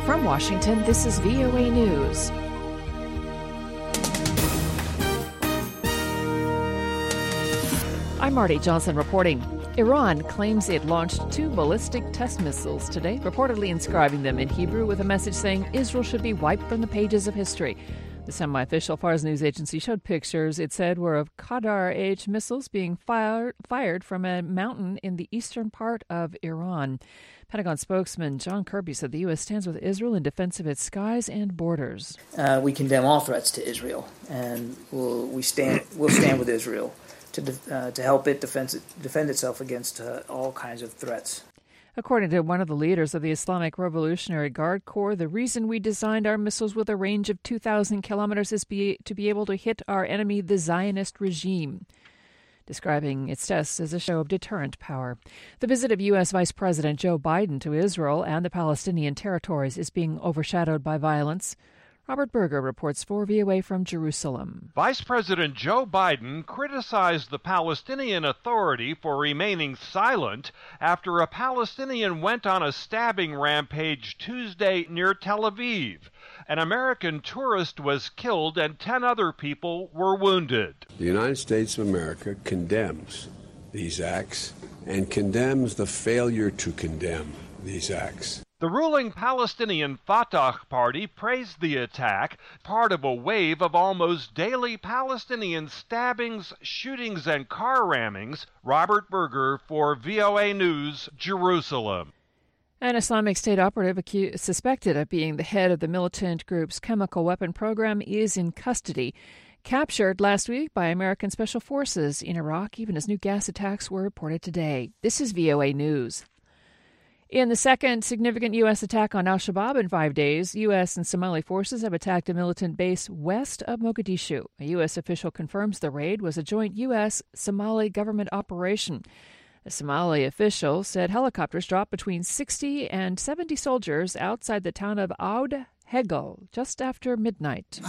From Washington, this is VOA News. I'm Marty Johnson reporting. Iran claims it launched 2 ballistic test missiles today, reportedly inscribing them in Hebrew with a message saying Israel should be wiped from the pages of history. The semi-official Fars news agency showed pictures, it said, were of Qadar-H missiles being fired from a mountain in the eastern part of Iran. Pentagon spokesman John Kirby said the U.S. stands with Israel in defense of its skies and borders. We condemn all threats to Israel, and we'll stand with Israel to help it defend itself against all kinds of threats. According to one of the leaders of the Islamic Revolutionary Guard Corps, the reason we designed our missiles with a range of 2,000 kilometers is to be able to hit our enemy, the Zionist regime, describing its tests as a show of deterrent power. The visit of U.S. Vice President Joe Biden to Israel and the Palestinian territories is being overshadowed by violence. Robert Berger reports for VOA from Jerusalem. Vice President Joe Biden criticized the Palestinian Authority for remaining silent after a Palestinian went on a stabbing rampage Tuesday near Tel Aviv. An American tourist was killed and 10 other people were wounded. The United States of America condemns these acts and condemns the failure to condemn these acts. The ruling Palestinian Fatah Party praised the attack, part of a wave of almost daily Palestinian stabbings, shootings, and car rammings. Robert Berger for VOA News, Jerusalem. An Islamic State operative suspected of being the head of the militant group's chemical weapon program is in custody. Captured last week by American Special Forces in Iraq, even as new gas attacks were reported today. This is VOA News. In the second significant U.S. attack on al-Shabaab in 5 days, U.S. and Somali forces have attacked a militant base west of Mogadishu. A U.S. official confirms the raid was a joint U.S.-Somali government operation. A Somali official said helicopters dropped between 60 and 70 soldiers outside the town of Oud Hegel just after midnight.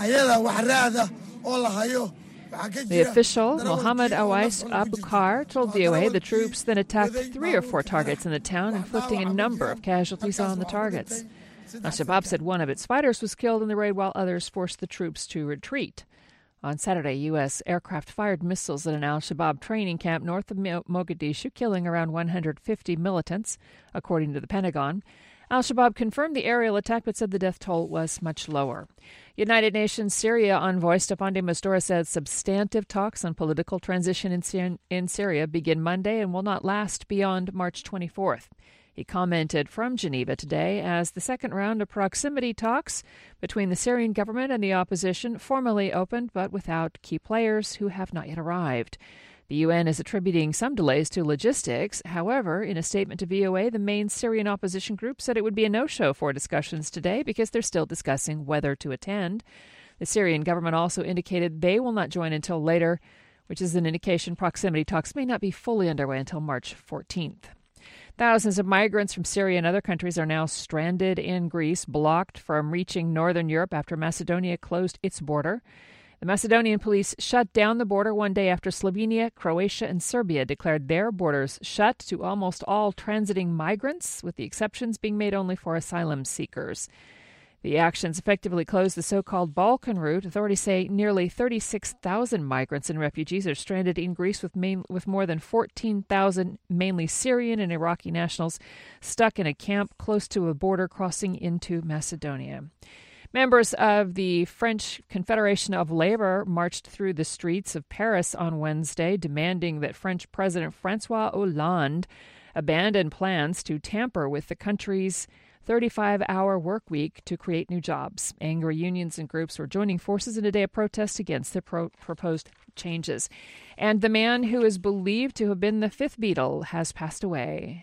The official, Mohammed Awais Abukar, told VOA the troops then attacked 3 or 4 targets in the town, inflicting a number of casualties on the targets. Al-Shabaab said one of its fighters was killed in the raid while others forced the troops to retreat. On Saturday, U.S. aircraft fired missiles at an al-Shabaab training camp north of Mogadishu, killing around 150 militants, according to the Pentagon. Al-Shabaab confirmed the aerial attack but said the death toll was much lower. United Nations Syria envoy Staffan de Mistura said substantive talks on political transition in Syria begin Monday and will not last beyond March 24th. He commented from Geneva today as the second round of proximity talks between the Syrian government and the opposition formally opened, but without key players who have not yet arrived. The UN is attributing some delays to logistics. However, in a statement to VOA, the main Syrian opposition group said it would be a no-show for discussions today because they're still discussing whether to attend. The Syrian government also indicated they will not join until later, which is an indication proximity talks may not be fully underway until March 14th. Thousands of migrants from Syria and other countries are now stranded in Greece, blocked from reaching northern Europe after Macedonia closed its border. The Macedonian police shut down the border one day after Slovenia, Croatia, and Serbia declared their borders shut to almost all transiting migrants, with the exceptions being made only for asylum seekers. The actions effectively closed the so-called Balkan route. Authorities say nearly 36,000 migrants and refugees are stranded in Greece, with more than 14,000 mainly Syrian and Iraqi nationals stuck in a camp close to a border crossing into Macedonia. Members of the French Confederation of Labour marched through the streets of Paris on Wednesday, demanding that French President François Hollande abandon plans to tamper with the country's 35-hour work week to create new jobs. Angry unions and groups were joining forces in a day of protest against the proposed changes. And the man who is believed to have been the fifth Beatle has passed away.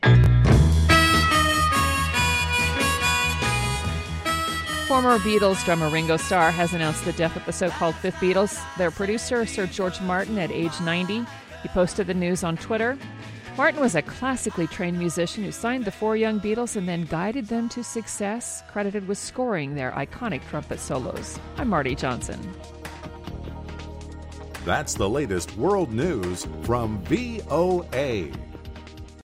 Former Beatles drummer Ringo Starr has announced the death of the so-called Fifth Beatles. Their producer, Sir George Martin, at age 90. He posted the news on Twitter. Martin was a classically trained musician who signed the 4 young Beatles and then guided them to success, credited with scoring their iconic trumpet solos. I'm Marty Johnson. That's the latest world news from VOA.